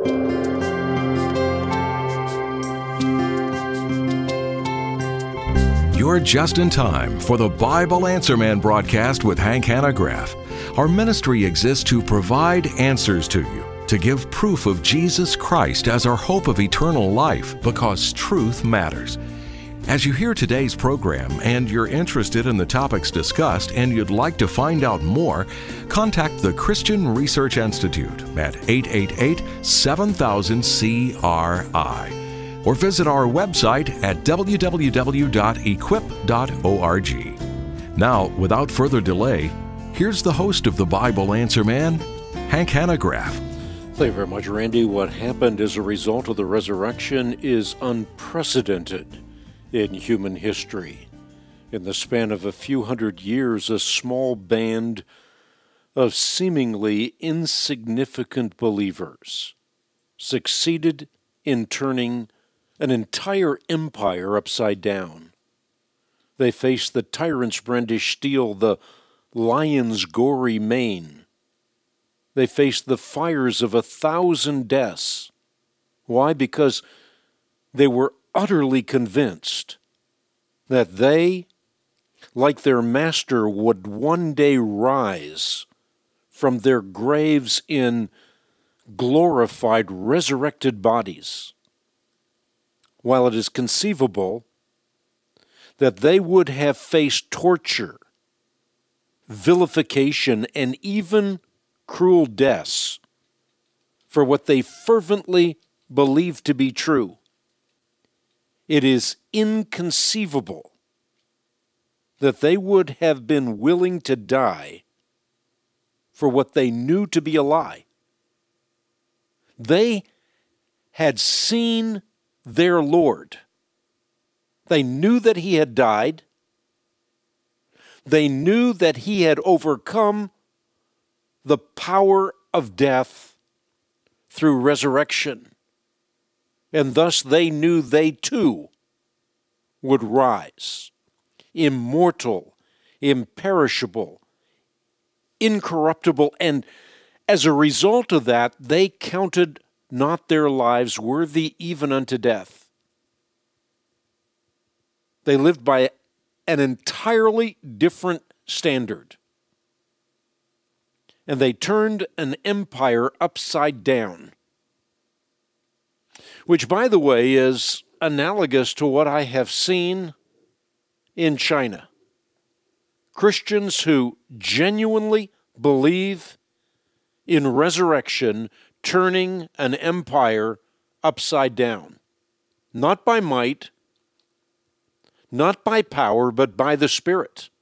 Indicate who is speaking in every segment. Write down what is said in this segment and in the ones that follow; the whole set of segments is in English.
Speaker 1: You're just in time for the Bible Answer Man broadcast with Hank Hanegraaff. Our ministry exists to provide answers to you, to give proof of Jesus Christ as our hope of eternal life, because truth matters. As you hear today's program and you're interested in the topics discussed and you'd like to find out more, contact the Christian Research Institute at 888-7000-CRI or visit our website at www.equip.org. Now, without further delay, here's the host of the Bible Answer Man, Hank Hanegraaff.
Speaker 2: Thank you very much, Randy. What happened as a result of the resurrection is unprecedented in human history. In the span of a few hundred years, a small band of seemingly insignificant believers succeeded in turning an entire empire upside down. They faced the tyrant's brandished steel, the lion's gory mane. They faced the fires of 1,000 deaths. Why? Because they were utterly convinced that they, like their master, would one day rise from their graves in glorified, resurrected bodies. While it is conceivable that they would have faced torture, vilification, and even cruel deaths for what they fervently believed to be true, it is inconceivable that they would have been willing to die for what they knew to be a lie. They had seen their Lord. They knew that he had died. They knew that he had overcome the power of death through resurrection. And thus they knew they too would rise, immortal, imperishable, incorruptible, and as a result of that, they counted not their lives worthy even unto death. They lived by an entirely different standard. And they turned an empire upside down. Which, by the way, is analogous to what I have seen in China. Christians who genuinely believe in resurrection turning an empire upside down. Not by might, not by power, but by the Spirit.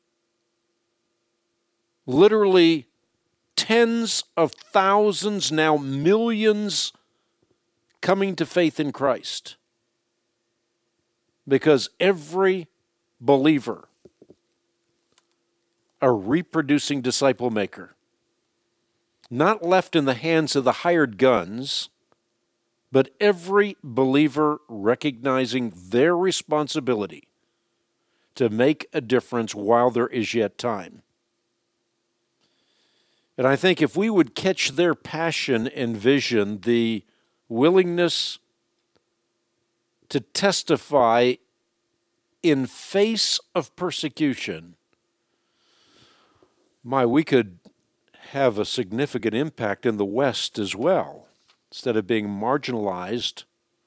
Speaker 2: Literally tens of thousands, now millions, coming to faith in Christ. Because every believer, a reproducing disciple maker, not left in the hands of the hired guns, but every believer recognizing their responsibility to make a difference while there is yet time. And I think if we would catch their passion and vision, the willingness to testify in face of persecution, we could have a significant impact in the West as well. Instead of being marginalized,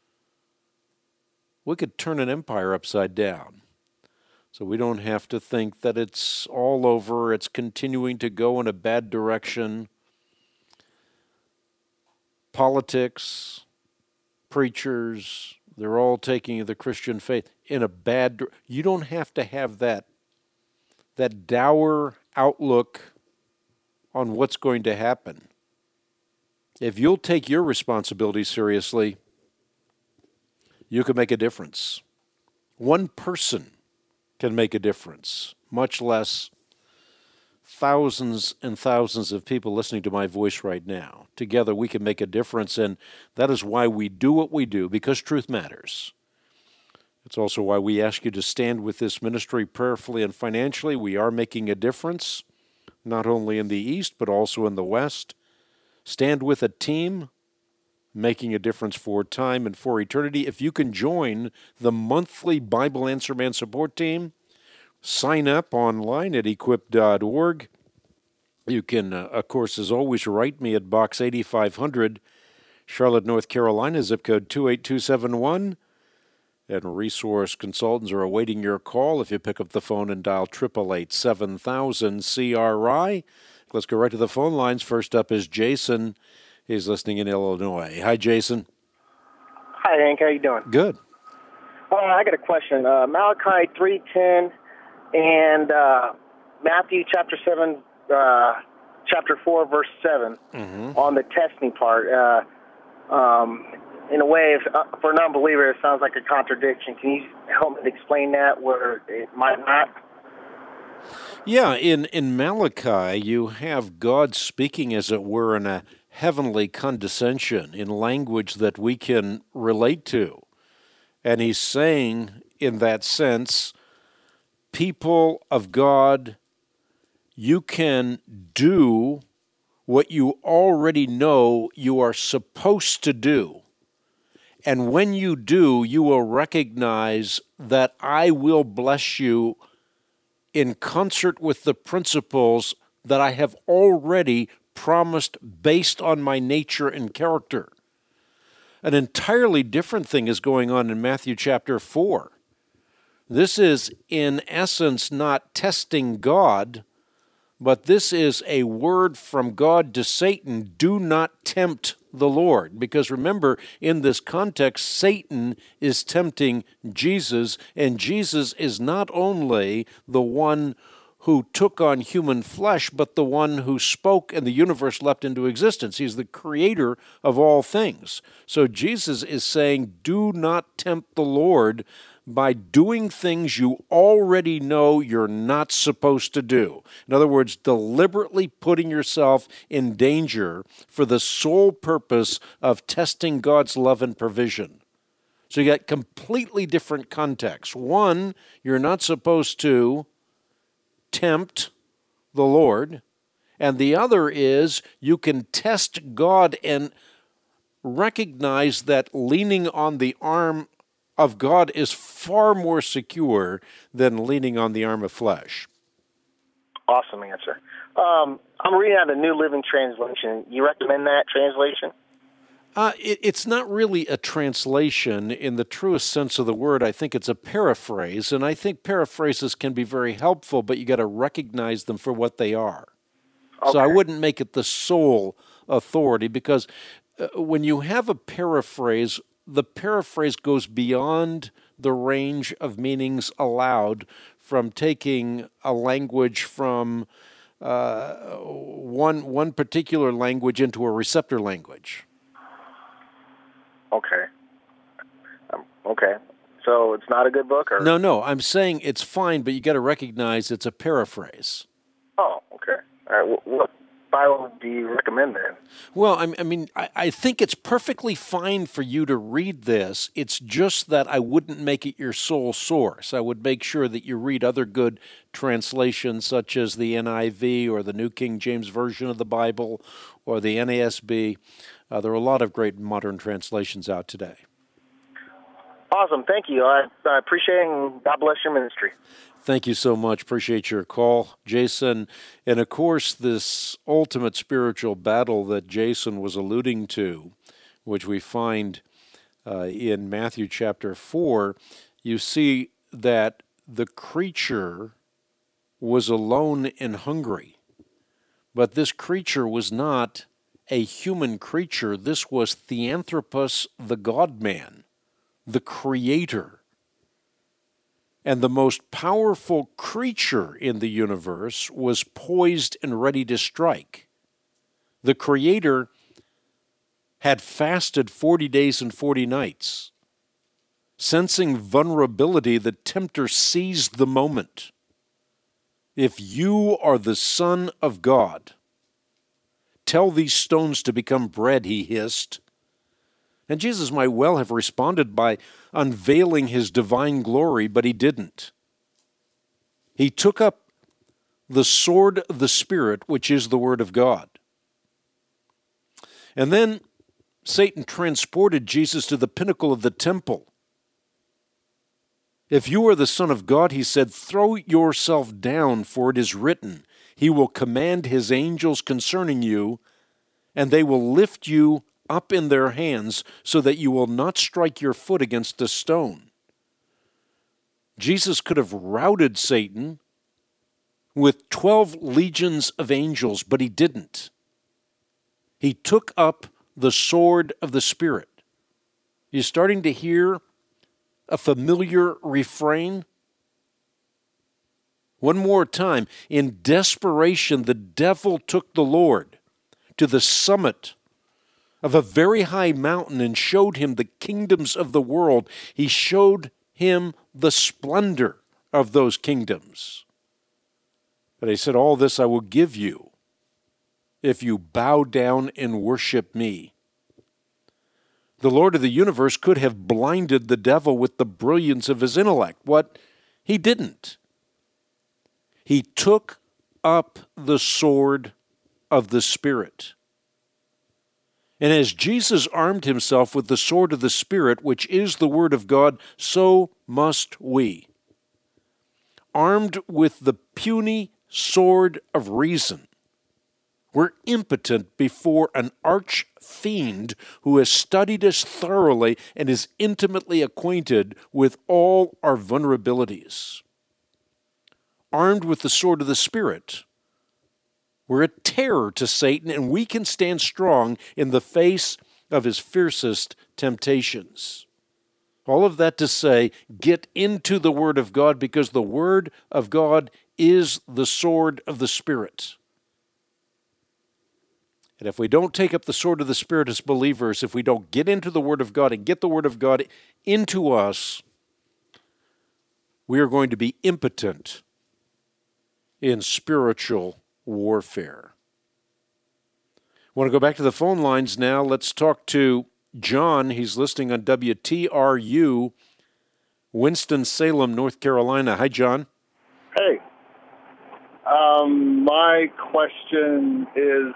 Speaker 2: we could turn an empire upside down. So we don't have to think that it's all over, it's continuing to go in a bad direction. Politics, preachers, they're all taking the Christian faith in a bad direction. You don't have to have that dour outlook on what's going to happen. If you'll take your responsibility seriously, you can make a difference. One person can make a difference, much less thousands and thousands of people listening to my voice right now. Together we can make a difference, and that is why we do what we do, because truth matters. It's also why we ask you to stand with this ministry prayerfully and financially. We are making a difference, not only in the East, but also in the West. Stand with a team making a difference for time and for eternity. If you can join the monthly Bible Answer Man support team, sign up online at equip.org. You can, of course, as always, write me at Box 8500, Charlotte, North Carolina, zip code 28271. And resource consultants are awaiting your call if you pick up the phone and dial 888-7000-CRI. Let's go right to the phone lines. First up is Jason. He's listening in Illinois. Hi, Jason.
Speaker 3: Hi, Hank. How you doing?
Speaker 2: Good.
Speaker 3: I got a question. Malachi 3:10 and Matthew chapter 7, chapter 4, verse 7 on the testing part. In a way, for an unbeliever, it sounds like a contradiction. Can you help me explain that where it might not?
Speaker 2: Yeah, in Malachi, you have God speaking, as it were, in a heavenly condescension, in language that we can relate to. And he's saying, in that sense, people of God, you can do what you already know you are supposed to do. And when you do, you will recognize that I will bless you in concert with the principles that I have already promised based on my nature and character. An entirely different thing is going on in Matthew chapter 4. This is, in essence, not testing God, but this is a word from God to Satan: do not tempt the Lord. Because remember, in this context, Satan is tempting Jesus, and Jesus is not only the one who took on human flesh, but the one who spoke and the universe leapt into existence. He's the creator of all things. So Jesus is saying, do not tempt the Lord by doing things you already know you're not supposed to do. In other words, deliberately putting yourself in danger for the sole purpose of testing God's love and provision. So you got completely different contexts. One, you're not supposed to tempt the Lord, and the other is you can test God and recognize that leaning on the arm of God is far more secure than leaning on the arm of flesh.
Speaker 3: Awesome answer. I'm reading out the New Living Translation. You recommend that translation?
Speaker 2: It's not really a translation in the truest sense of the word. I think it's a paraphrase, and I think paraphrases can be very helpful, but you got to recognize them for what they are. Okay. So I wouldn't make it the sole authority, because when you have a paraphrase, the paraphrase goes beyond the range of meanings allowed from taking a language from one particular language into a receptor language.
Speaker 3: Okay. Okay. So it's not a good book? Or?
Speaker 2: No. I'm saying it's fine, but you got to recognize it's a paraphrase.
Speaker 3: Oh, okay. All right. What Bible do you recommend then?
Speaker 2: Well, I think it's perfectly fine for you to read this. It's just that I wouldn't make it your sole source. I would make sure that you read other good translations, such as the NIV or the New King James Version of the Bible or the NASB. There are a lot of great modern translations out today.
Speaker 3: Awesome. Thank you. I appreciate it, and God bless your ministry.
Speaker 2: Thank you so much. Appreciate your call, Jason. And, of course, this ultimate spiritual battle that Jason was alluding to, which we find in Matthew chapter 4, you see that the creature was alone and hungry. But this creature was not a human creature. This was Theanthropos, the God-man, the creator. And the most powerful creature in the universe was poised and ready to strike. The Creator had fasted 40 days and 40 nights. Sensing vulnerability, the tempter seized the moment. If you are the Son of God, tell these stones to become bread, he hissed. And Jesus might well have responded by unveiling his divine glory, but he didn't. He took up the sword of the Spirit, which is the Word of God. And then Satan transported Jesus to the pinnacle of the temple. If you are the Son of God, he said, throw yourself down, for it is written, he will command his angels concerning you, and they will lift you up in their hands so that you will not strike your foot against a stone. Jesus could have routed Satan with 12 legions of angels, but he didn't. He took up the sword of the Spirit. You're starting to hear a familiar refrain? One more time. In desperation, the devil took the Lord to the summit of a very high mountain and showed him the kingdoms of the world. He showed him the splendor of those kingdoms. But he said, all this I will give you if you bow down and worship me. The Lord of the universe could have blinded the devil with the brilliance of his intellect. What? He didn't. He took up the sword of the Spirit. And as Jesus armed himself with the sword of the Spirit, which is the Word of God, so must we. Armed with the puny sword of reason, we're impotent before an arch-fiend who has studied us thoroughly and is intimately acquainted with all our vulnerabilities. Armed with the sword of the Spirit, we're a terror to Satan, and we can stand strong in the face of his fiercest temptations. All of that to say, get into the Word of God, because the Word of God is the sword of the Spirit. And if we don't take up the sword of the Spirit as believers, if we don't get into the Word of God and get the Word of God into us, we are going to be impotent in spiritual warfare. I want to go back to the phone lines now. Let's talk to John. He's listening on WTRU, Winston-Salem, North Carolina. Hi, John.
Speaker 4: Hey. My question is,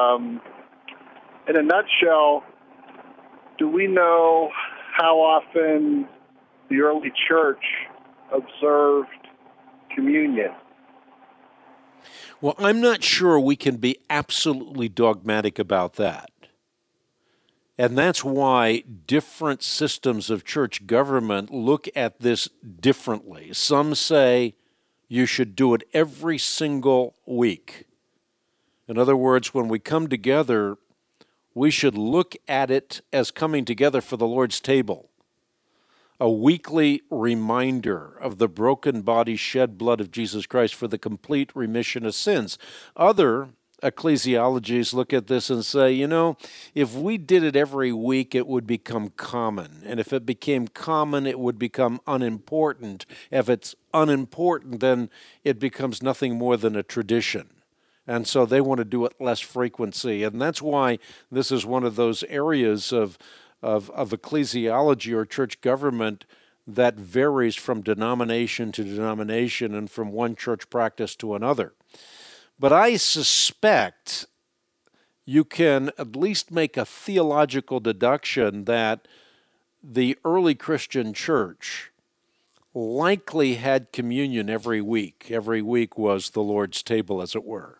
Speaker 4: in a nutshell, do we know how often the early church observed communion?
Speaker 2: Well, I'm not sure we can be absolutely dogmatic about that. And that's why different systems of church government look at this differently. Some say you should do it every single week. In other words, when we come together, we should look at it as coming together for the Lord's table. A weekly reminder of the broken body, shed blood of Jesus Christ for the complete remission of sins. Other ecclesiologies look at this and say, if we did it every week, it would become common. And if it became common, it would become unimportant. If it's unimportant, then it becomes nothing more than a tradition. And so they want to do it less frequency. And that's why this is one of those areas of ecclesiology or church government that varies from denomination to denomination and from one church practice to another. But I suspect you can at least make a theological deduction that the early Christian church likely had communion every week. Every week was the Lord's table, as it were.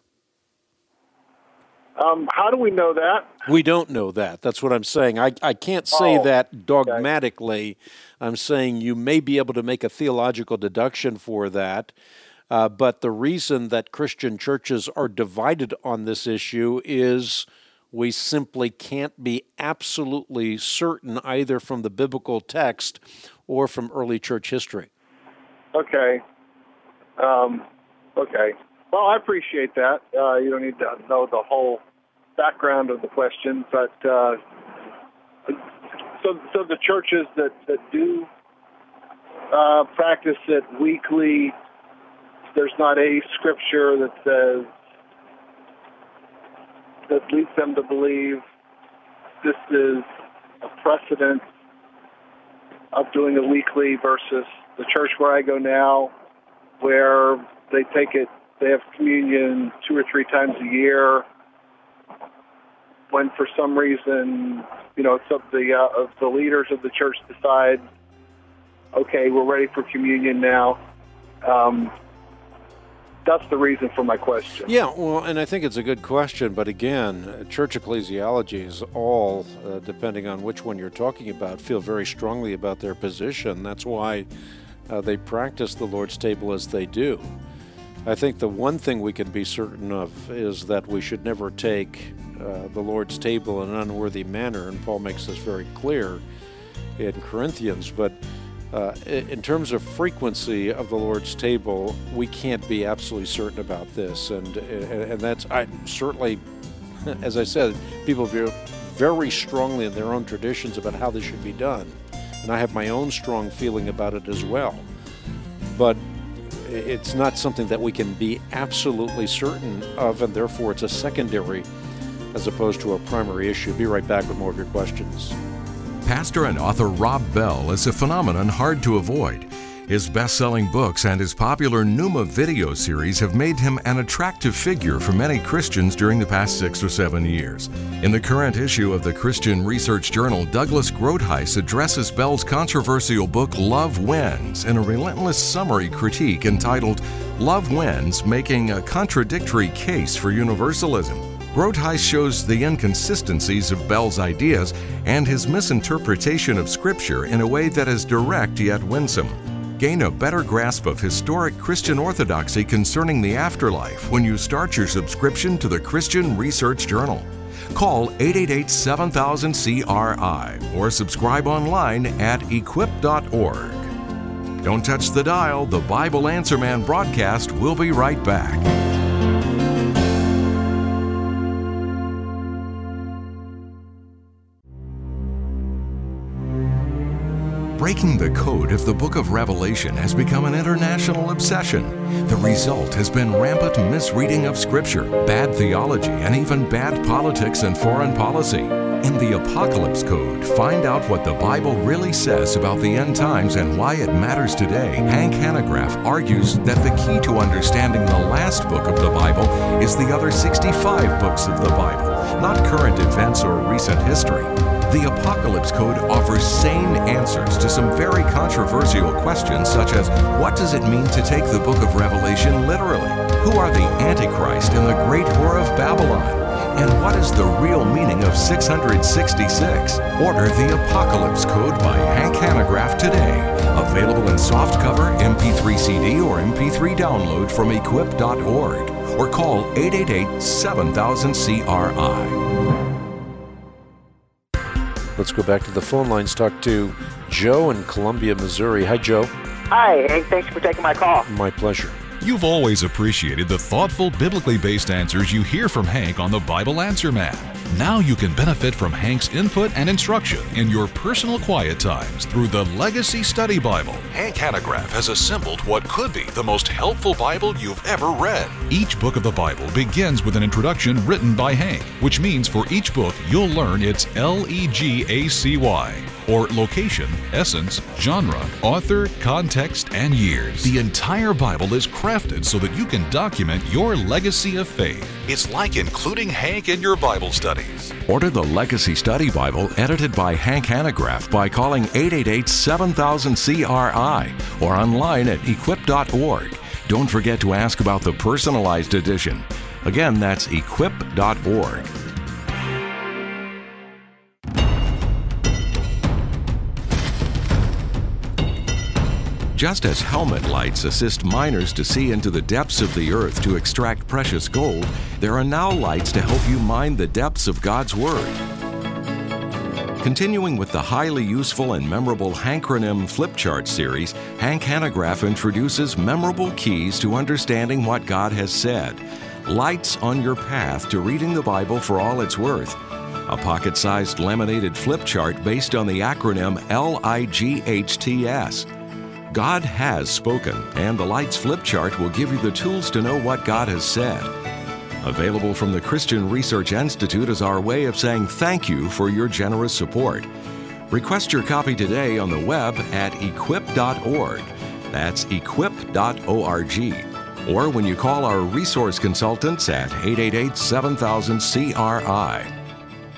Speaker 4: How do we know that?
Speaker 2: We don't know that. That's what I'm saying. I can't say that dogmatically. Okay. I'm saying you may be able to make a theological deduction for that. But the reason that Christian churches are divided on this issue is we simply can't be absolutely certain either from the biblical text or from early church history.
Speaker 4: Okay. Okay. Well, I appreciate that. You don't need to know the whole background of the question, but so the churches that do practice it weekly, there's not a scripture that says that leads them to believe this is a precedent of doing it weekly versus the church where I go now, where they have communion 2 or 3 times a year. when for some reason, it's up the leaders of the church decide, okay, we're ready for communion now. That's the reason for my question.
Speaker 2: Yeah, well, and I think it's a good question, but again, church ecclesiologies all, depending on which one you're talking about, feel very strongly about their position. That's why they practice the Lord's table as they do. I think the one thing we can be certain of is that we should never take the Lord's table in an unworthy manner, and Paul makes this very clear in Corinthians, but in terms of frequency of the Lord's table, we can't be absolutely certain about this, and that's certainly, as I said, people feel very strongly in their own traditions about how this should be done, and I have my own strong feeling about it as well. But it's not something that we can be absolutely certain of, and therefore it's a secondary as opposed to a primary issue. Be right back with more of your questions.
Speaker 1: Pastor and author Rob Bell is a phenomenon hard to avoid. His best-selling books and his popular Pneuma video series have made him an attractive figure for many Christians during the past 6 or 7 years. In the current issue of the Christian Research Journal, Douglas Groothuis addresses Bell's controversial book Love Wins in a relentless summary critique entitled Love Wins, Making a Contradictory Case for Universalism. Groothuis shows the inconsistencies of Bell's ideas and his misinterpretation of Scripture in a way that is direct yet winsome. Gain a better grasp of historic Christian orthodoxy concerning the afterlife when you start your subscription to the Christian Research Journal. Call 888-7000-CRI or subscribe online at equip.org. Don't touch the dial. The Bible Answer Man broadcast will be right back. Breaking the code of the book of Revelation has become an international obsession. The result has been rampant misreading of Scripture, bad theology, and even bad politics and foreign policy. In the Apocalypse Code, find out what the Bible really says about the end times and why it matters today. Hank Hanegraaff argues that the key to understanding the last book of the Bible is the other 65 books of the Bible, not current events or recent history. The Apocalypse Code offers sane answers to some very controversial questions, such as what does it mean to take the book of Revelation literally? Who are the Antichrist and the great whore of Babylon? And what is the real meaning of 666? Order the Apocalypse Code by Hank Hanegraaff today. Available in softcover, MP3 CD, or MP3 download from equip.org. Or call 888-7000-CRI.
Speaker 2: Let's go back to the phone lines, talk to Joe in Columbia, Missouri. Hi, Joe.
Speaker 5: Hi, Hank. Thanks for taking my call.
Speaker 2: My pleasure.
Speaker 6: You've always appreciated the thoughtful, biblically based answers you hear from Hank on the Bible Answer Man. Now you can benefit from Hank's input and instruction in your personal quiet times through the Legacy Study Bible. Hank Hanegraaff has assembled what could be the most helpful Bible you've ever read. Each book of the Bible begins with an introduction written by Hank, which means for each book you'll learn its LEGACY, or location, essence, genre, author, context, and years. The entire Bible is crafted so that you can document your legacy of faith. It's like including Hank in your Bible studies.
Speaker 1: Order the Legacy Study Bible edited by Hank Hanegraaff by calling 888-7000-CRI or online at equip.org. Don't forget to ask about the personalized edition. Again, that's equip.org. Just as helmet lights assist miners to see into the depths of the earth to extract precious gold, there are now lights to help you mine the depths of God's Word. Continuing with the highly useful and memorable Hankronym Flipchart series, Hank Hanegraaff introduces memorable keys to understanding what God has said. Lights on your path to reading the Bible for all it's worth. A pocket-sized laminated flip chart based on the acronym LIGHTS. God has spoken, and the Lights flip chart will give you the tools to know what God has said. Available from the Christian Research Institute as our way of saying thank you for your generous support. Request your copy today on the web at equip.org. That's equip.org. Or when you call our resource consultants at 888-7000-CRI.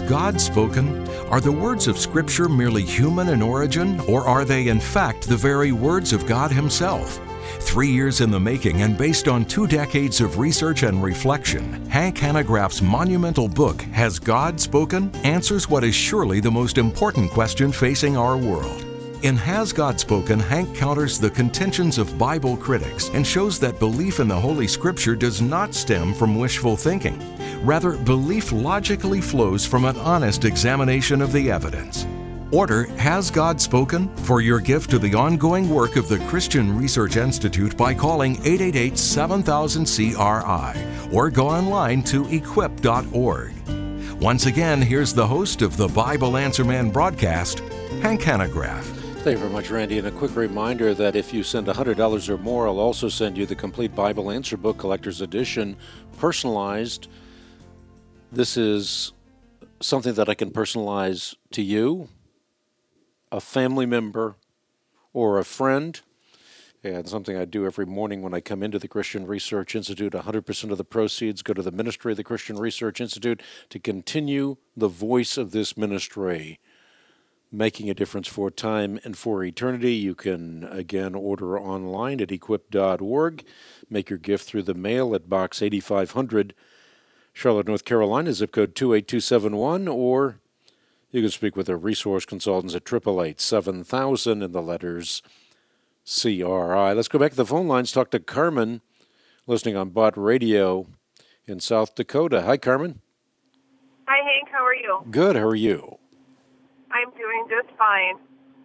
Speaker 1: God spoken? Are the words of Scripture merely human in origin, or are they in fact the very words of God Himself? 3 years in the making and based on 2 decades of research and reflection, Hank Hanegraaff's monumental book, Has God Spoken?, answers what is surely the most important question facing our world. In Has God Spoken?, Hank counters the contentions of Bible critics and shows that belief in the Holy Scripture does not stem from wishful thinking. Rather, belief logically flows from an honest examination of the evidence. Order Has God Spoken? For your gift to the ongoing work of the Christian Research Institute by calling 888-7000-CRI or go online to equip.org. Once again, here's the host of the Bible Answer Man broadcast, Hank Hanegraaff.
Speaker 2: Thank you very much, Randy. And a quick reminder that if you send $100 or more, I'll also send you the complete Bible Answer Book Collector's Edition, personalized. This is something that I can personalize to you, a family member, or a friend, and something I do every morning when I come into the Christian Research Institute. 100% of the proceeds go to the ministry of the Christian Research Institute to continue the voice of this ministry, making a difference for time and for eternity. You can, again, order online at equip.org. Make your gift through the mail at Box 8500, Charlotte, North Carolina, zip code 28271, or you can speak with our resource consultants at 888-7000 in the letters CRI. Let's go back to the phone lines, talk to Carmen, listening on Bott Radio in South Dakota. Hi, Carmen.
Speaker 7: Hi, Hank. How are you?
Speaker 2: Good. How are you?
Speaker 7: I'm doing just fine.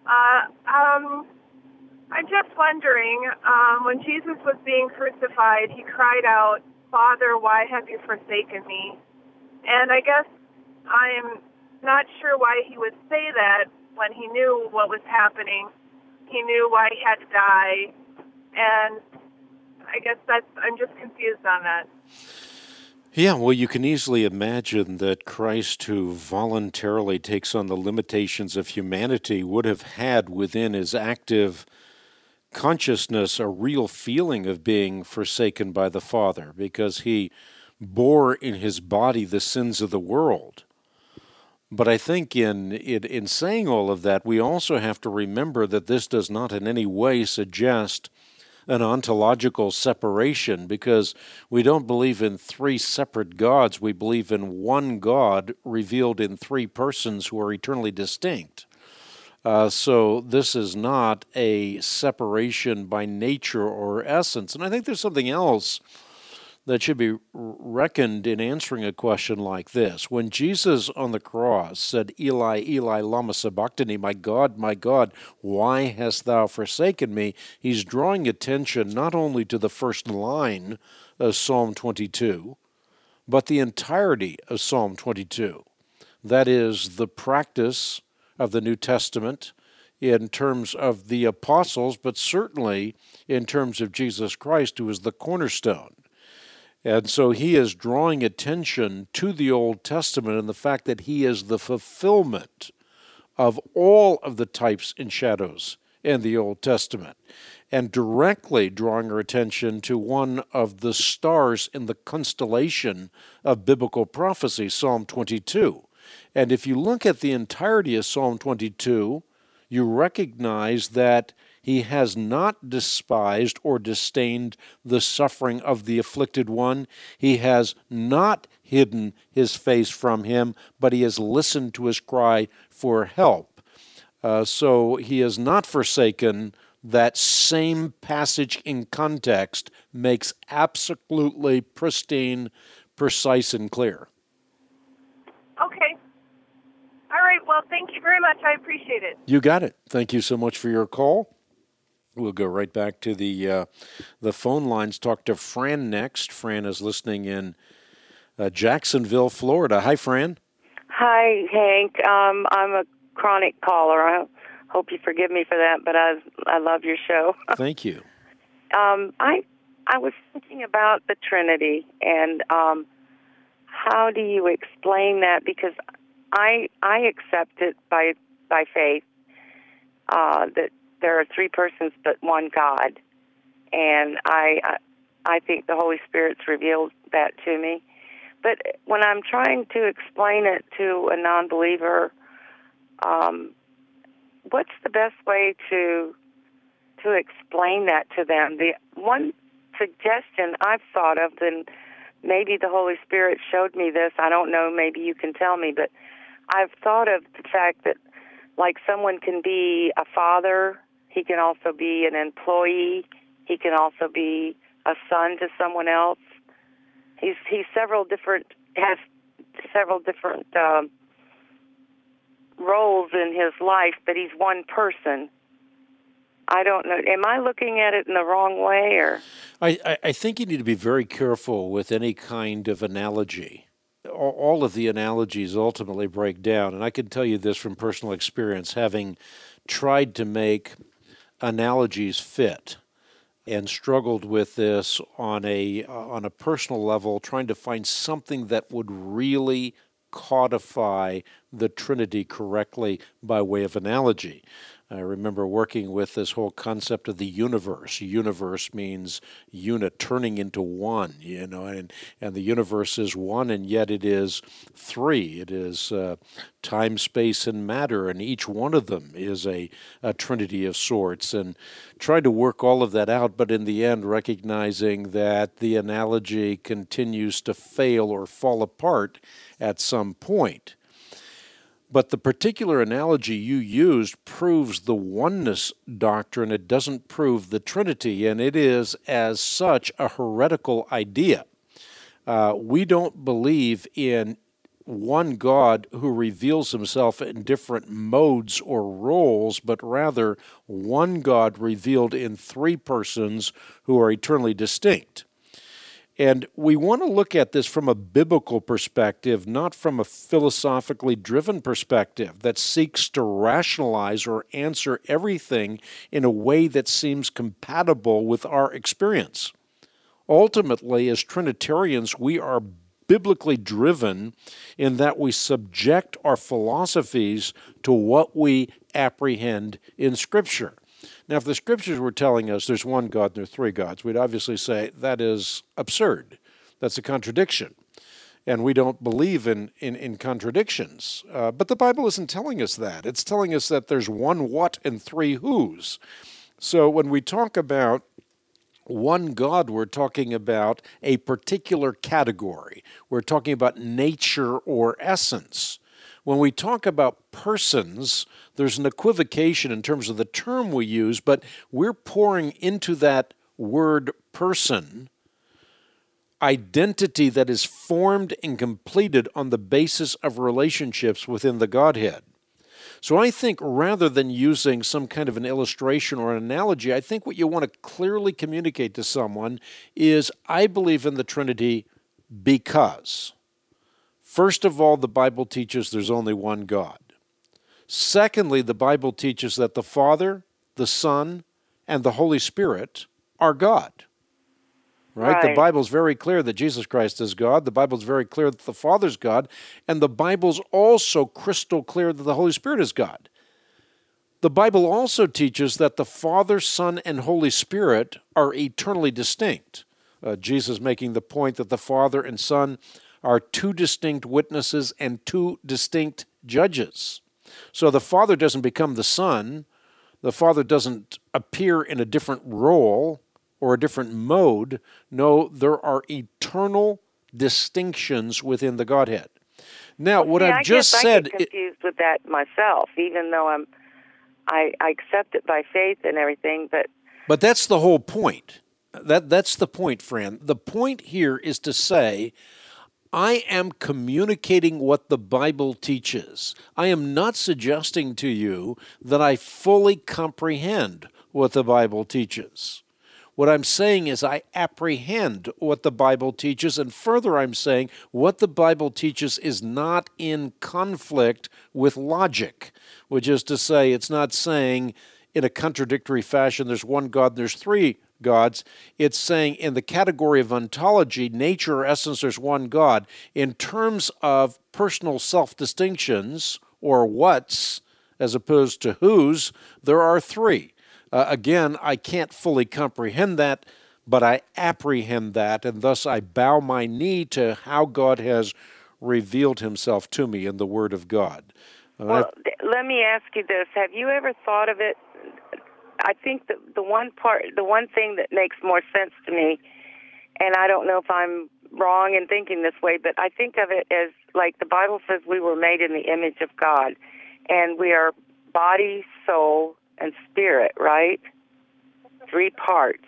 Speaker 7: I'm just wondering, when Jesus was being crucified, he cried out, "Father, why have you forsaken me?" And I guess I'm not sure why he would say that when he knew what was happening. He knew why he had to die. And I guess I'm just confused on that.
Speaker 2: Yeah, well, you can easily imagine that Christ, who voluntarily takes on the limitations of humanity, would have had within his active consciousness a real feeling of being forsaken by the Father, because he bore in his body the sins of the world. But I think in saying all of that, we also have to remember that this does not in any way suggest an ontological separation, because we don't believe in 3 separate gods. We believe in one God revealed in 3 persons who are eternally distinct. So this is not a separation by nature or essence. And I think there's something else that should be reckoned in answering a question like this. When Jesus on the cross said, "Eli, Eli, lama sabachthani," my God, why hast thou forsaken me?" He's drawing attention not only to the first line of Psalm 22, but the entirety of Psalm 22. That is the practice of the New Testament in terms of the apostles, but certainly in terms of Jesus Christ, who is the cornerstone. And so he is drawing attention to the Old Testament and the fact that he is the fulfillment of all of the types and shadows in the Old Testament, and directly drawing our attention to one of the stars in the constellation of biblical prophecy, Psalm 22. And if you look at the entirety of Psalm 22, you recognize that he has not despised or disdained the suffering of the afflicted one. He has not hidden his face from him, but he has listened to his cry for help. So he has not forsaken. That same passage in context makes absolutely pristine, precise, and clear.
Speaker 7: Okay. All right. Well, thank you very much. I appreciate it.
Speaker 2: You got it. Thank you so much for your call. We'll go right back to the phone lines. Talk to Fran next. Fran is listening in Jacksonville, Florida. Hi, Fran.
Speaker 8: Hi, Hank. I'm a chronic caller. I hope you forgive me for that, but I love your show.
Speaker 2: Thank you.
Speaker 8: I was thinking about the Trinity, and how do you explain that? Because I accept it by faith that there are 3 persons but one God, and I think the Holy Spirit's revealed that to me. But when I'm trying to explain it to a non-believer, what's the best way to explain that to them? The one suggestion I've thought of, and maybe the Holy Spirit showed me this, I don't know, maybe you can tell me, but I've thought of the fact that, like, someone can be a father, he can also be an employee, he can also be a son to someone else. He's has several different roles in his life, but he's one person. I don't know. Am I looking at it in the wrong way, or?
Speaker 2: I think you need to be very careful with any kind of analogy. All of the analogies ultimately break down, and I can tell you this from personal experience, having tried to make analogies fit and struggled with this on a personal level, trying to find something that would really codify the Trinity correctly by way of analogy. I remember working with this whole concept of the universe. Universe means unit, turning into one, and the universe is one, and yet it is three. It is time, space, and matter, and each one of them is a trinity of sorts, and tried to work all of that out, but in the end recognizing that the analogy continues to fail or fall apart at some point. But the particular analogy you used proves the oneness doctrine. It doesn't prove the Trinity, and it is, as such, a heretical idea. We don't believe in one God who reveals himself in different modes or roles, but rather one God revealed in three persons who are eternally distinct. And we want to look at this from a biblical perspective, not from a philosophically driven perspective that seeks to rationalize or answer everything in a way that seems compatible with our experience. Ultimately, as Trinitarians, we are biblically driven in that we subject our philosophies to what we apprehend in Scripture. Now, if the Scriptures were telling us there's one God and there are three gods, we'd obviously say that is absurd. That's a contradiction. And we don't believe in contradictions. But the Bible isn't telling us that. It's telling us that there's one what and three whos. So when we talk about one God, we're talking about a particular category. We're talking about nature or essence. When we talk about persons, there's an equivocation in terms of the term we use, but we're pouring into that word person identity that is formed and completed on the basis of relationships within the Godhead. So I think rather than using some kind of an illustration or an analogy, I think what you want to clearly communicate to someone is, I believe in the Trinity because, first of all, the Bible teaches there's only one God. Secondly, the Bible teaches that the Father, the Son, and the Holy Spirit are God. Right? The Bible's very clear that Jesus Christ is God. The Bible's very clear that the Father's God. And the Bible's also crystal clear that the Holy Spirit is God. The Bible also teaches that the Father, Son, and Holy Spirit are eternally distinct. Jesus making the point that the Father and Son are two distinct witnesses and two distinct judges. So the Father doesn't become the Son. The Father doesn't appear in a different role or a different mode. No, there are eternal distinctions within the Godhead. Now, what I've just said...
Speaker 8: I get confused with that myself, even though I accept it by faith and everything, but...
Speaker 2: But that's the whole point. That's the point, Fran. The point here is to say, I am communicating what the Bible teaches. I am not suggesting to you that I fully comprehend what the Bible teaches. What I'm saying is I apprehend what the Bible teaches, and further I'm saying what the Bible teaches is not in conflict with logic, which is to say it's not saying in a contradictory fashion there's one God and there's three gods. It's saying in the category of ontology, nature or essence, there's one God. In terms of personal self-distinctions, or what's, as opposed to whose, there are three. Again, I can't fully comprehend that, but I apprehend that, and thus I bow my knee to how God has revealed himself to me in the Word of God.
Speaker 8: Well, let me ask you this. Have you ever thought of it? I think the one thing that makes more sense to me, and I don't know if I'm wrong in thinking this way, but I think of it as like the Bible says we were made in the image of God, and we are body, soul, and spirit, right? 3 parts.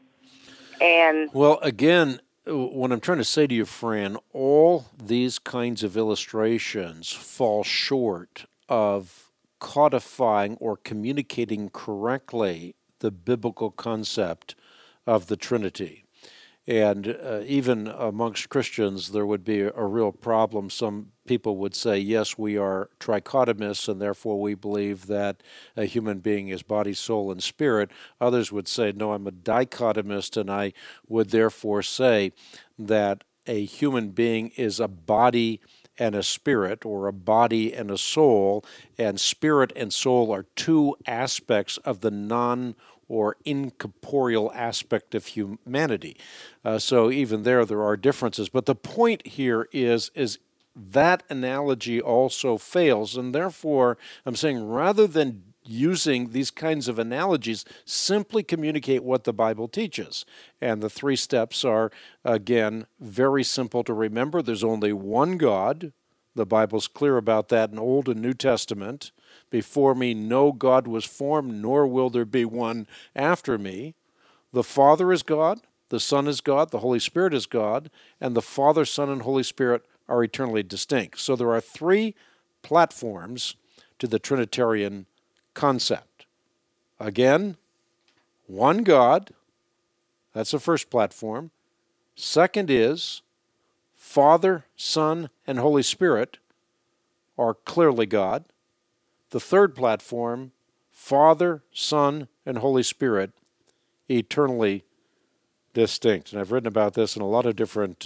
Speaker 8: And
Speaker 2: well, again, what I'm trying to say to you, Fran, all these kinds of illustrations fall short of codifying or communicating correctly the biblical concept of the Trinity. And even amongst Christians, there would be a real problem. Some people would say, yes, we are trichotomists, and therefore we believe that a human being is body, soul, and spirit. Others would say, no, I'm a dichotomist, and I would therefore say that a human being is a body and a spirit, or a body and a soul, and spirit and soul are 2 aspects of the or incorporeal aspect of humanity. So even there are differences. But the point here is that analogy also fails, and therefore I'm saying rather than using these kinds of analogies, simply communicate what the Bible teaches. And the 3 steps are, again, very simple to remember. There's only one God. The Bible's clear about that in Old and New Testament. Before me no God was formed, nor will there be one after me. The Father is God, the Son is God, the Holy Spirit is God, and the Father, Son, and Holy Spirit are eternally distinct. So there are 3 platforms to the Trinitarian concept. Again, one God, that's the first platform. Second is Father, Son, and Holy Spirit are clearly God. The third platform, Father, Son, and Holy Spirit, eternally distinct. And I've written about this in a lot of different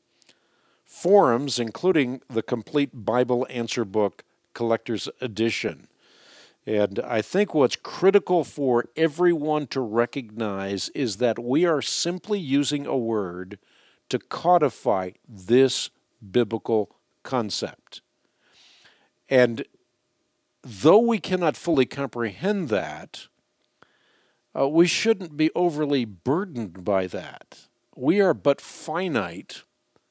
Speaker 2: forums, including the Complete Bible Answer Book Collector's Edition. And I think what's critical for everyone to recognize is that we are simply using a word to codify this biblical concept. And though we cannot fully comprehend that, we shouldn't be overly burdened by that. We are but finite.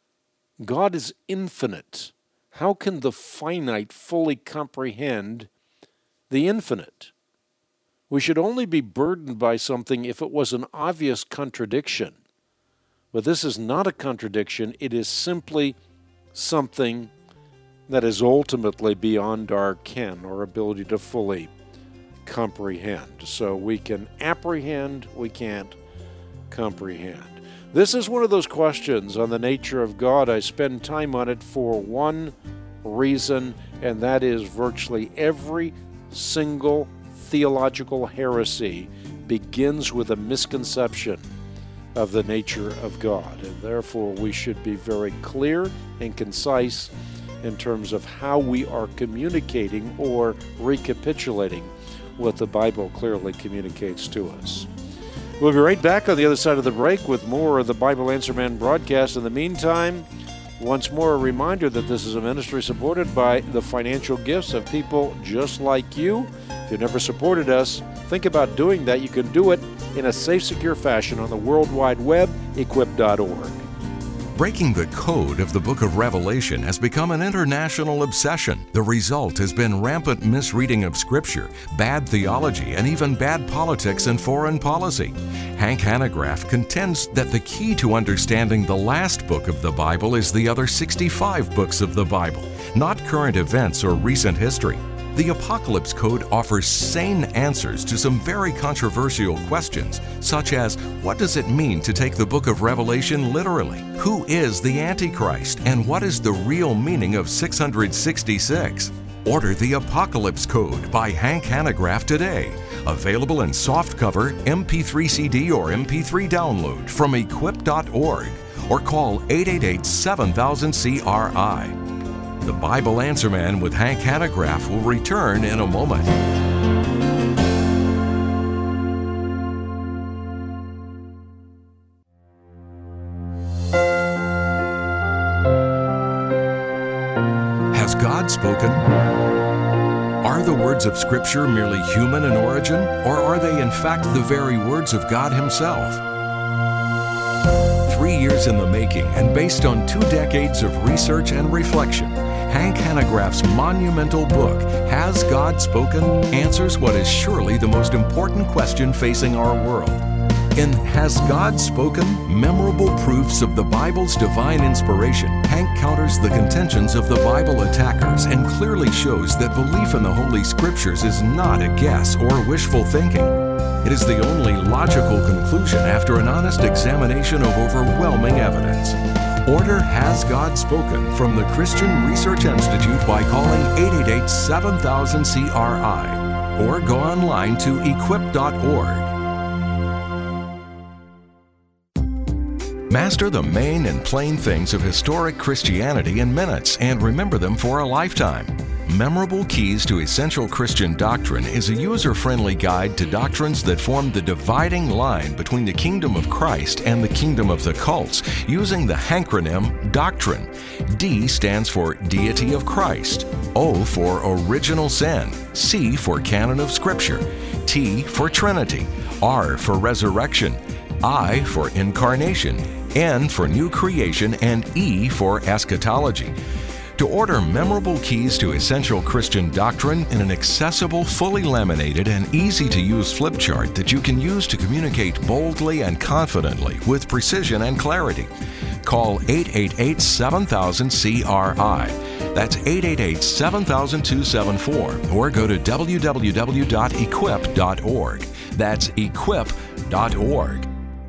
Speaker 2: God is infinite. How can the finite fully comprehend the infinite? We should only be burdened by something if it was an obvious contradiction. But this is not a contradiction. It is simply something that is ultimately beyond our ken or ability to fully comprehend. So we can apprehend, we can't comprehend. This is one of those questions on the nature of God. I spend time on it for one reason, and that is virtually every single theological heresy begins with a misconception of the nature of God. And therefore we should be very clear and concise in terms of how we are communicating or recapitulating what the Bible clearly communicates to us. We'll be right back on the other side of the break with more of the Bible Answer Man broadcast. In the meantime, once more a reminder that this is a ministry supported by the financial gifts of people just like you. If you've never supported us, think about doing that. You can do it in a safe, secure fashion on the World Wide Web, equip.org.
Speaker 1: Breaking the code of the book of Revelation has become an international obsession. The result has been rampant misreading of Scripture, bad theology, and even bad politics and foreign policy. Hank Hanegraaff contends that the key to understanding the last book of the Bible is the other 65 books of the Bible, not current events or recent history. The Apocalypse Code offers sane answers to some very controversial questions, such as, what does it mean to take the book of Revelation literally? Who is the Antichrist? And what is the real meaning of 666? Order the Apocalypse Code by Hank Hanegraaff today. Available in softcover, MP3 CD, or MP3 download from equip.org, or call 888-7000-CRI. The Bible Answer Man with Hank Hanegraaff will return in a moment. God spoken? Are the words of Scripture merely human in origin, or are they in fact the very words of God Himself? 3 years in the making and based on 2 decades of research and reflection, Hank Hanegraaff's monumental book, Has God Spoken?, answers what is surely the most important question facing our world. In Has God Spoken? Memorable Proofs of the Bible's Divine Inspiration, Hank counters the contentions of the Bible attackers and clearly shows that belief in the Holy Scriptures is not a guess or wishful thinking. It is the only logical conclusion after an honest examination of overwhelming evidence. Order Has God Spoken from the Christian Research Institute by calling 888-7000-CRI or go online to equip.org. Master the main and plain things of historic Christianity in minutes and remember them for a lifetime. Memorable Keys to Essential Christian Doctrine is a user-friendly guide to doctrines that form the dividing line between the kingdom of Christ and the kingdom of the cults, using the hankronym Doctrine. D stands for Deity of Christ, O for Original Sin, C for Canon of Scripture, T for Trinity, R for Resurrection, I for Incarnation, N for New Creation, and E for Eschatology. To order Memorable Keys to Essential Christian Doctrine in an accessible, fully laminated, and easy-to-use flip chart that you can use to communicate boldly and confidently with precision and clarity, call 888-7000-CRI. That's 888-7000-274, or go to www.equip.org. That's equip.org.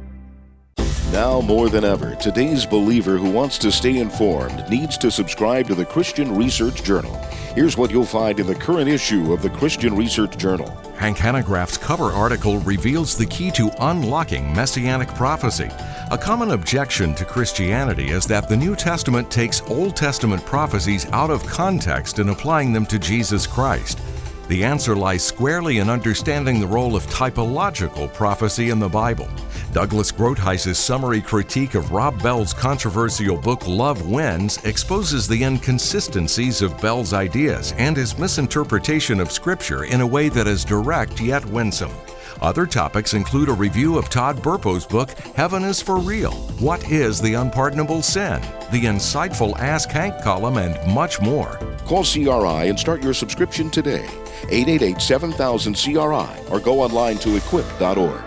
Speaker 9: Now more than ever, today's believer who wants to stay informed needs to subscribe to the Christian Research Journal. Here's what you'll find in the current issue of the Christian Research Journal.
Speaker 1: Hank Hanegraaff's cover article reveals the key to unlocking messianic prophecy. A common objection to Christianity is that the New Testament takes Old Testament prophecies out of context and applying them to Jesus Christ. The answer lies squarely in understanding the role of typological prophecy in the Bible. Douglas Groothuis's summary critique of Rob Bell's controversial book Love Wins exposes the inconsistencies of Bell's ideas and his misinterpretation of Scripture in a way that is direct yet winsome. Other topics include a review of Todd Burpo's book, Heaven is for Real, What is the Unpardonable Sin?, the insightful Ask Hank column, and much more.
Speaker 9: Call CRI and start your subscription today. 888-7000-CRI or go online to equip.org.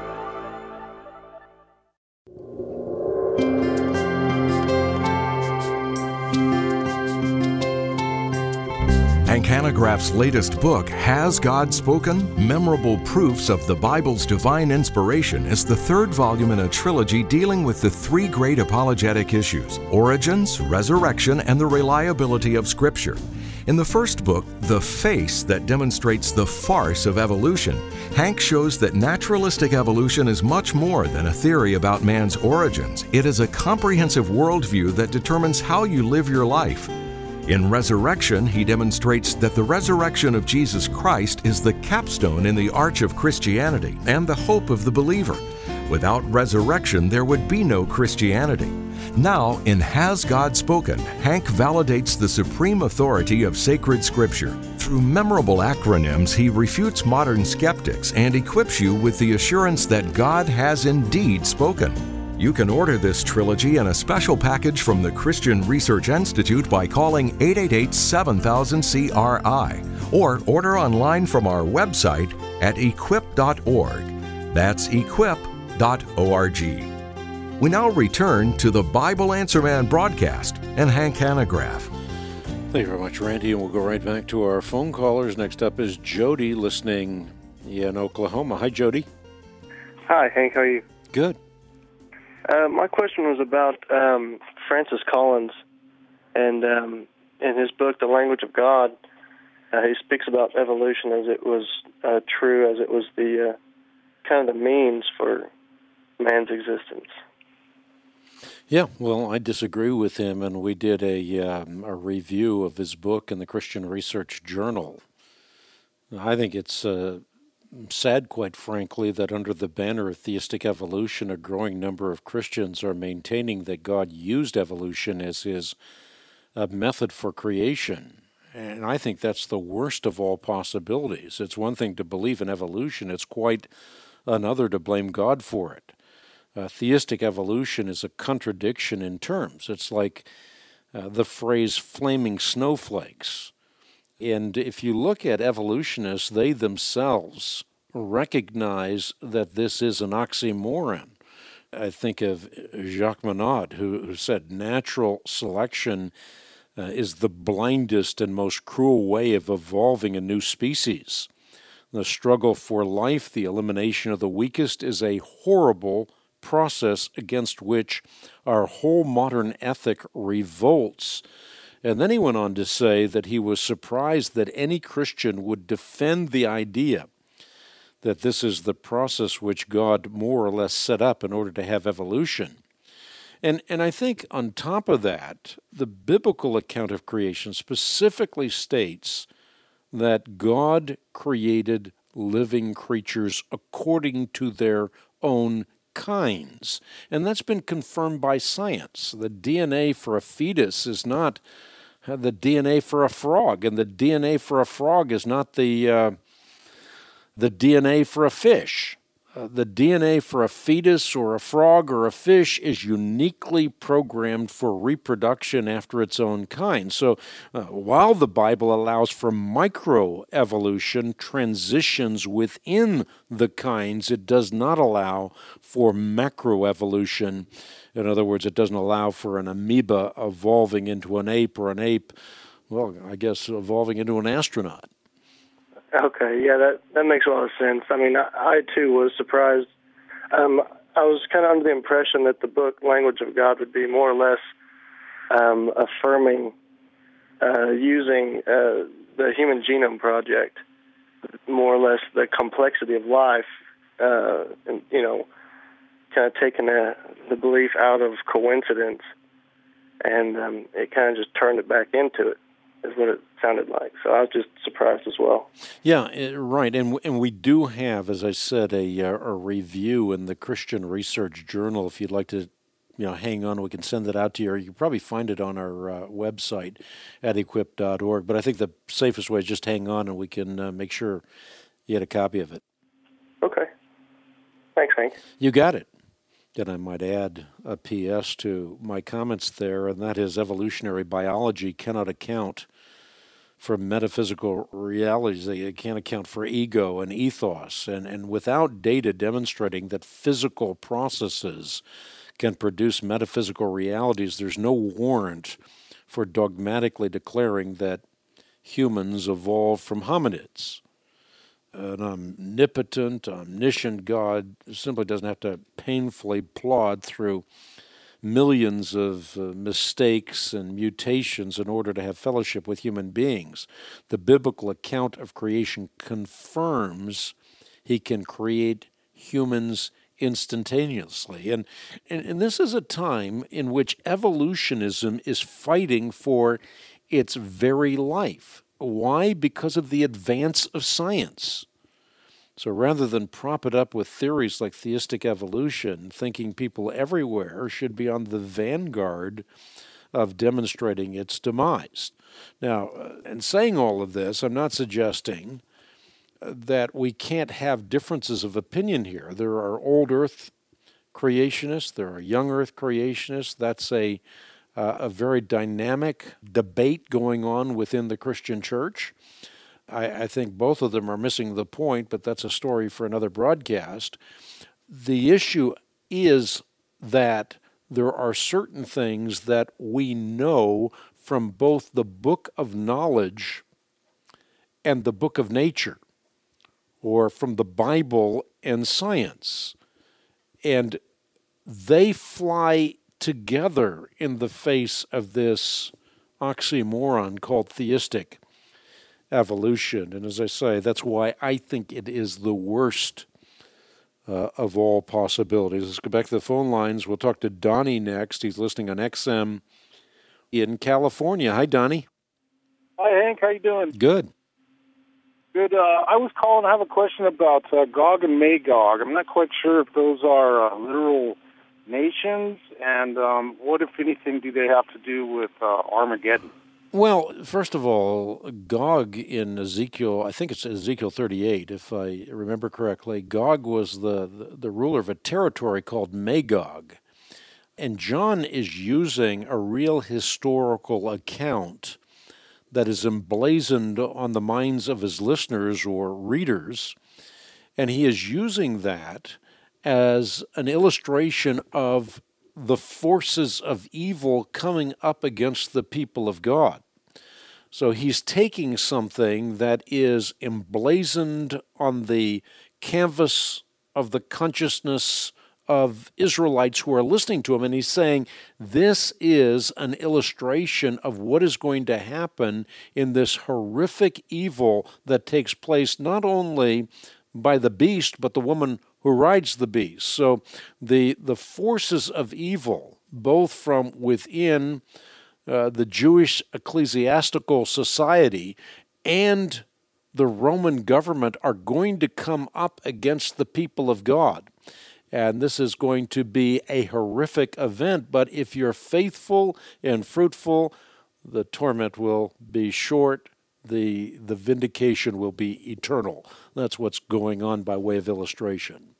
Speaker 1: Hank Hanegraaff's latest book, Has God Spoken? Memorable Proofs of the Bible's Divine Inspiration, is the third volume in a trilogy dealing with the 3 great apologetic issues: origins, resurrection, and the reliability of Scripture. In the first book, The Face That Demonstrates the Farce of Evolution, Hank shows that naturalistic evolution is much more than a theory about man's origins. It is a comprehensive worldview that determines how you live your life. In Resurrection, he demonstrates that the resurrection of Jesus Christ is the capstone in the arch of Christianity and the hope of the believer. Without resurrection, there would be no Christianity. Now, in Has God Spoken?, Hank validates the supreme authority of sacred Scripture. Through memorable acronyms, he refutes modern skeptics and equips you with the assurance that God has indeed spoken. You can order this trilogy in a special package from the Christian Research Institute by calling 888-7000-CRI or order online from our website at equip.org. That's equip.org. We now return to the Bible Answer Man broadcast and Hank Hanegraaff.
Speaker 2: Thank you very much, Randy, and we'll go right back to our phone callers. Next up is Jody listening in Oklahoma. Hi, Jody.
Speaker 10: Hi, Hank. How are you?
Speaker 2: Good.
Speaker 10: My question was about Francis Collins, and in his book, The Language of God, he speaks about evolution as it was true, as it was the kind of the means for man's existence.
Speaker 2: Yeah, well, I disagree with him, and we did a review of his book in the Christian Research Journal. I think it's sad, quite frankly, that under the banner of theistic evolution, a growing number of Christians are maintaining that God used evolution as his method for creation. And I think that's the worst of all possibilities. It's one thing to believe in evolution. It's quite another to blame God for it. Theistic evolution is a contradiction in terms. It's like the phrase flaming snowflakes. And if you look at evolutionists, they themselves recognize that this is an oxymoron. I think of Jacques Monod, who said natural selection is the blindest and most cruel way of evolving a new species. The struggle for life, the elimination of the weakest, is a horrible process against which our whole modern ethic revolts. And then he went on to say that he was surprised that any Christian would defend the idea that this is the process which God more or less set up in order to have evolution. And I think on top of that, the biblical account of creation specifically states that God created living creatures according to their own kinds. And that's been confirmed by science. The DNA for a fetus is not the DNA for a frog, and the DNA for a frog is not the DNA for a fish. The DNA for a fetus or a frog or a fish is uniquely programmed for reproduction after its own kind. So while the Bible allows for microevolution, transitions within the kinds, it does not allow for macroevolution. In other words, it doesn't allow for an amoeba evolving into an ape or an ape, well, I guess, evolving into an astronaut.
Speaker 10: Okay, yeah, that makes a lot of sense. I mean, I too was surprised. I was kind of under the impression that the book Language of God would be more or less affirming using the Human Genome Project, more or less the complexity of life, and, you know, kind of taking the belief out of coincidence, and it kind of just turned it back into it, is what it sounded like. So I was just surprised as well.
Speaker 2: Yeah, right. And we do have, as I said, a review in the Christian Research Journal. If you'd like to, hang on, we can send it out to you. Or you can probably find it on our website at equip.org. But I think the safest way is just hang on, and we can make sure you get a copy of it.
Speaker 10: Okay. Thanks, Hank.
Speaker 2: You got it. And I might add a P.S. to my comments there, and that is evolutionary biology cannot account for metaphysical realities. They can't account for ego and ethos. And without data demonstrating that physical processes can produce metaphysical realities, there's no warrant for dogmatically declaring that humans evolved from hominids. An omnipotent, omniscient God simply doesn't have to painfully plod through millions of mistakes and mutations in order to have fellowship with human beings. The biblical account of creation confirms he can create humans instantaneously. And this is a time in which evolutionism is fighting for its very life. Why? Because of the advance of science. So rather than prop it up with theories like theistic evolution, thinking people everywhere should be on the vanguard of demonstrating its demise. Now, in saying all of this, I'm not suggesting that we can't have differences of opinion here. There are old earth creationists, there are young earth creationists. That's a very dynamic debate going on within the Christian church. I think both of them are missing the point, but that's a story for another broadcast. The issue is that there are certain things that we know from both the book of knowledge and the book of nature, or from the Bible and science. And they fly together in the face of this oxymoron called theistic evolution. And as I say, that's why I think it is the worst of all possibilities. Let's go back to the phone lines. We'll talk to Donnie next. He's listening on XM in California. Hi, Donnie.
Speaker 11: Hi, Hank. How you doing?
Speaker 2: Good.
Speaker 11: Good. I was calling. I have a question about Gog and Magog. I'm not quite sure if those are literal nations? And what, if anything, do they have to do with Armageddon?
Speaker 2: Well, first of all, Gog in Ezekiel, I think it's Ezekiel 38, if I remember correctly, Gog was the ruler of a territory called Magog. And John is using a real historical account that is emblazoned on the minds of his listeners or readers, and he is using that as an illustration of the forces of evil coming up against the people of God. So he's taking something that is emblazoned on the canvas of the consciousness of Israelites who are listening to him, and he's saying, this is an illustration of what is going to happen in this horrific evil that takes place not only by the beast, but the woman who rides the beast. So the forces of evil, both from within the Jewish ecclesiastical society and the Roman government, are going to come up against the people of God. And this is going to be a horrific event, but if you're faithful and fruitful, the torment will be short, the vindication will be eternal. That's what's going on by way of illustration.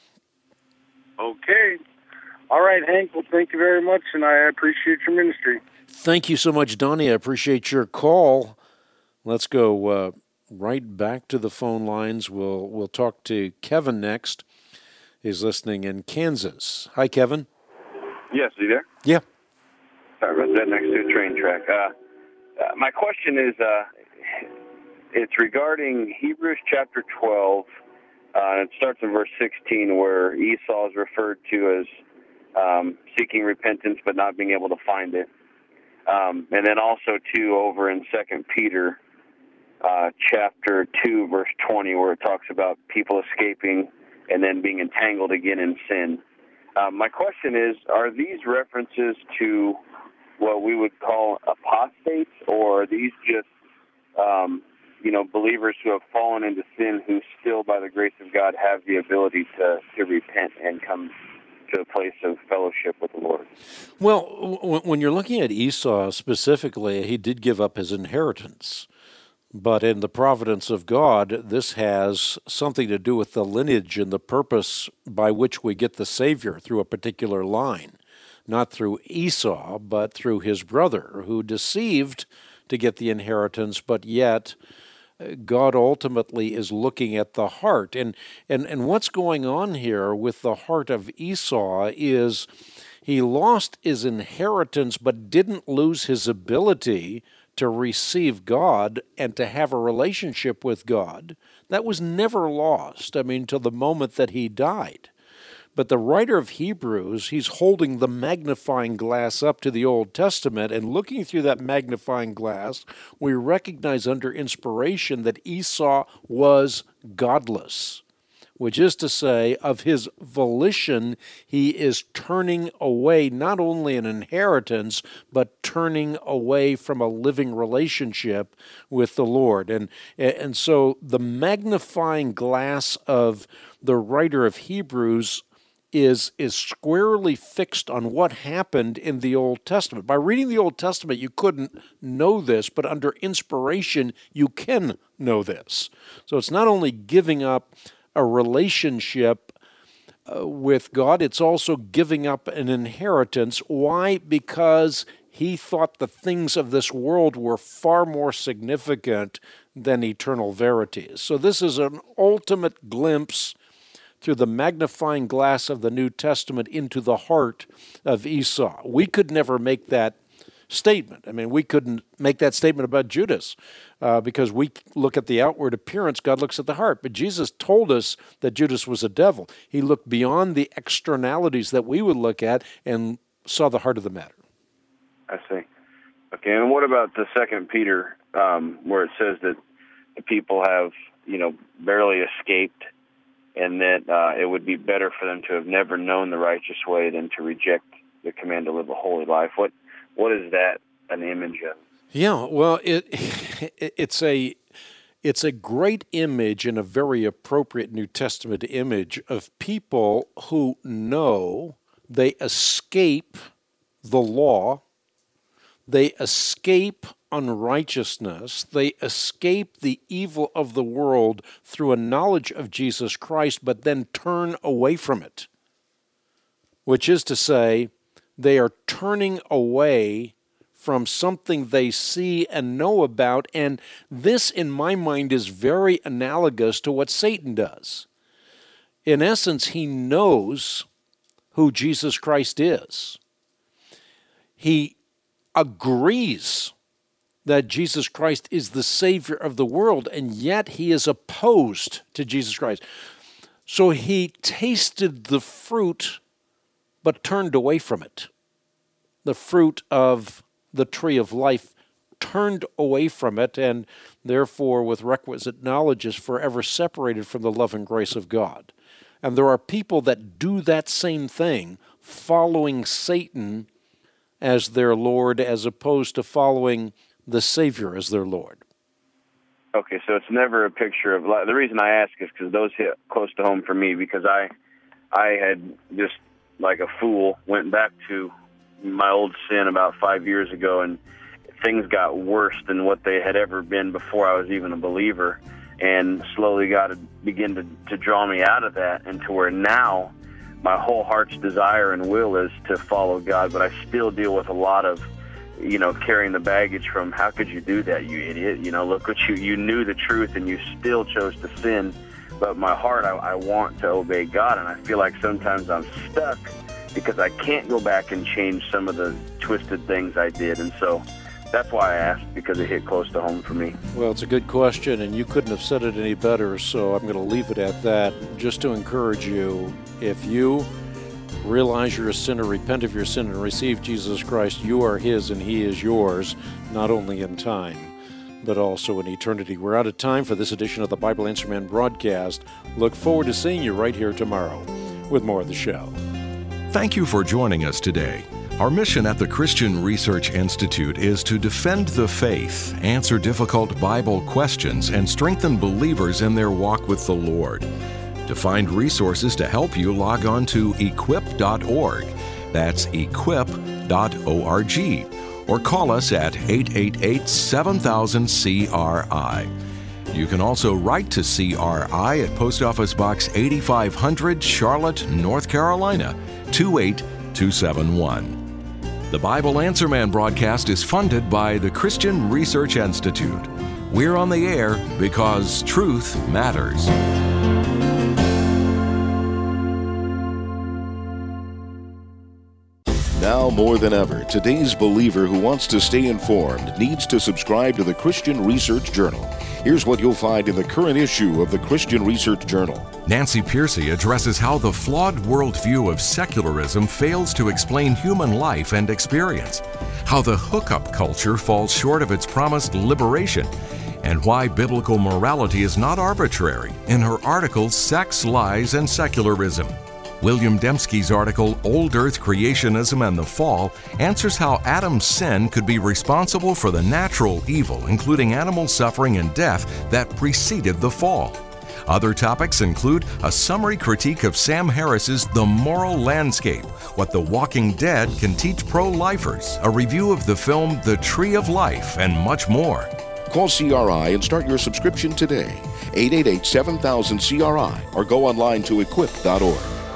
Speaker 11: Okay. All right, Hank. Well, thank you very much, and I appreciate your ministry.
Speaker 2: Thank you so much, Donnie. I appreciate your call. Let's go right back to the phone lines. We'll talk to Kevin next. He's listening in Kansas. Hi, Kevin.
Speaker 12: Yes, are you there?
Speaker 2: Yeah.
Speaker 12: Sorry about that, next to a train track. My question is, it's regarding Hebrews chapter 12. It starts in verse 16, where Esau is referred to as seeking repentance but not being able to find it. And then also, too, over in 2 Peter chapter 2, verse 20, where it talks about people escaping and then being entangled again in sin. My question is, are these references to what we would call apostates, or are these just, believers who have fallen into sin who still, by the grace of God, have the ability to repent and come to a place of fellowship with the Lord?
Speaker 2: Well, when you're looking at Esau specifically, he did give up his inheritance. But in the providence of God, this has something to do with the lineage and the purpose by which we get the Savior through a particular line. Not through Esau, but through his brother, who deceived to get the inheritance, but yet God ultimately is looking at the heart. And what's going on here with the heart of Esau is he lost his inheritance but didn't lose his ability to receive God and to have a relationship with God. That was never lost, till the moment that he died. But the writer of Hebrews, he's holding the magnifying glass up to the Old Testament, and looking through that magnifying glass, we recognize under inspiration that Esau was godless, which is to say, of his volition, he is turning away not only an inheritance, but turning away from a living relationship with the Lord. And so the magnifying glass of the writer of Hebrews is squarely fixed on what happened in the Old Testament. By reading the Old Testament, you couldn't know this, but under inspiration, you can know this. So it's not only giving up a relationship with God, it's also giving up an inheritance. Why? Because he thought the things of this world were far more significant than eternal verities. So this is an ultimate glimpse through the magnifying glass of the New Testament into the heart of Esau. We could never make that statement. We couldn't make that statement about Judas because we look at the outward appearance, God looks at the heart. But Jesus told us that Judas was a devil. He looked beyond the externalities that we would look at and saw the heart of the matter.
Speaker 12: I see. Okay, and what about the 2 Peter, where it says that the people have, barely escaped, and that it would be better for them to have never known the righteous way than to reject the command to live a holy life? What is that an image of?
Speaker 2: Yeah, well, it's a great image and a very appropriate New Testament image of people who know They escape the law. They escape unrighteousness. They escape the evil of the world through a knowledge of Jesus Christ, but then turn away from it. Which is to say, they are turning away from something they see and know about, and this, in my mind, is very analogous to what Satan does. In essence, he knows who Jesus Christ is. He agrees that Jesus Christ is the Savior of the world, and yet he is opposed to Jesus Christ. So he tasted the fruit, but turned away from it. The fruit of the tree of life, turned away from it, and therefore with requisite knowledge is forever separated from the love and grace of God. And there are people that do that same thing, following Satan as their Lord, as opposed to following the Savior as their Lord.
Speaker 12: Okay, so it's never a picture of... The reason I ask is because those hit close to home for me, because I had just, like a fool, went back to my old sin about 5 years ago, and things got worse than what they had ever been before I was even a believer, and slowly God began to draw me out of that, and to where now my whole heart's desire and will is to follow God, but I still deal with a lot of, carrying the baggage from, how could you do that, you idiot? Look what you knew the truth and you still chose to sin. But my heart, I want to obey God, and I feel like sometimes I'm stuck because I can't go back and change some of the twisted things I did. And so that's why I asked, because it hit close to home for me.
Speaker 2: Well, it's a good question, and you couldn't have said it any better, so I'm going to leave it at that. Just to encourage you, if you realize you're a sinner, repent of your sin, and receive Jesus Christ, you are His and He is yours, not only in time, but also in eternity. We're out of time for this edition of the Bible Answer Man broadcast. Look forward to seeing you right here tomorrow with more of the show.
Speaker 1: Thank you for joining us today. Our mission at the Christian Research Institute is to defend the faith, answer difficult Bible questions, and strengthen believers in their walk with the Lord. To find resources to help you, log on to equip.org. That's equip.org. Or call us at 888-7000-CRI. You can also write to CRI at Post Office Box 8500, Charlotte, North Carolina, 28271. The Bible Answer Man broadcast is funded by the Christian Research Institute. We're on the air because truth matters.
Speaker 9: Now more than ever, today's believer who wants to stay informed needs to subscribe to the Christian Research Journal. Here's what you'll find in the current issue of the Christian Research Journal.
Speaker 1: Nancy Pearcey addresses how the flawed worldview of secularism fails to explain human life and experience, how the hookup culture falls short of its promised liberation, and why biblical morality is not arbitrary in her article, Sex, Lies, and Secularism. William Dembski's article, Old Earth Creationism and the Fall, answers how Adam's sin could be responsible for the natural evil, including animal suffering and death, that preceded the fall. Other topics include a summary critique of Sam Harris's The Moral Landscape, What the Walking Dead Can Teach Pro-Lifers, a review of the film The Tree of Life, and much more.
Speaker 9: Call CRI and start your subscription today. 888-7000-CRI or go online to equip.org.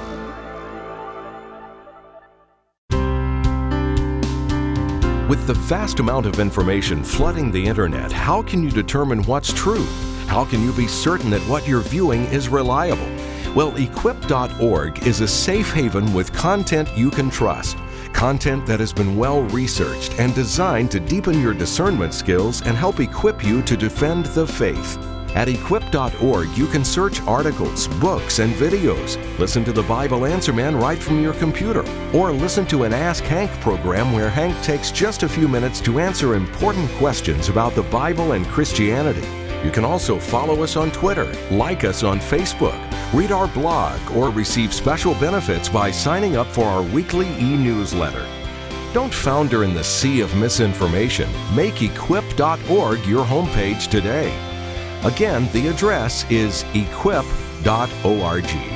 Speaker 1: With the vast amount of information flooding the internet, how can you determine what's true? How can you be certain that what you're viewing is reliable? Well, equip.org is a safe haven with content you can trust. Content that has been well researched and designed to deepen your discernment skills and help equip you to defend the faith. At equip.org, you can search articles, books, and videos. Listen to the Bible Answer Man right from your computer. Or listen to an Ask Hank program where Hank takes just a few minutes to answer important questions about the Bible and Christianity. You can also follow us on Twitter, like us on Facebook, read our blog, or receive special benefits by signing up for our weekly e-newsletter. Don't founder in the sea of misinformation. Make equip.org your homepage today. Again, the address is equip.org.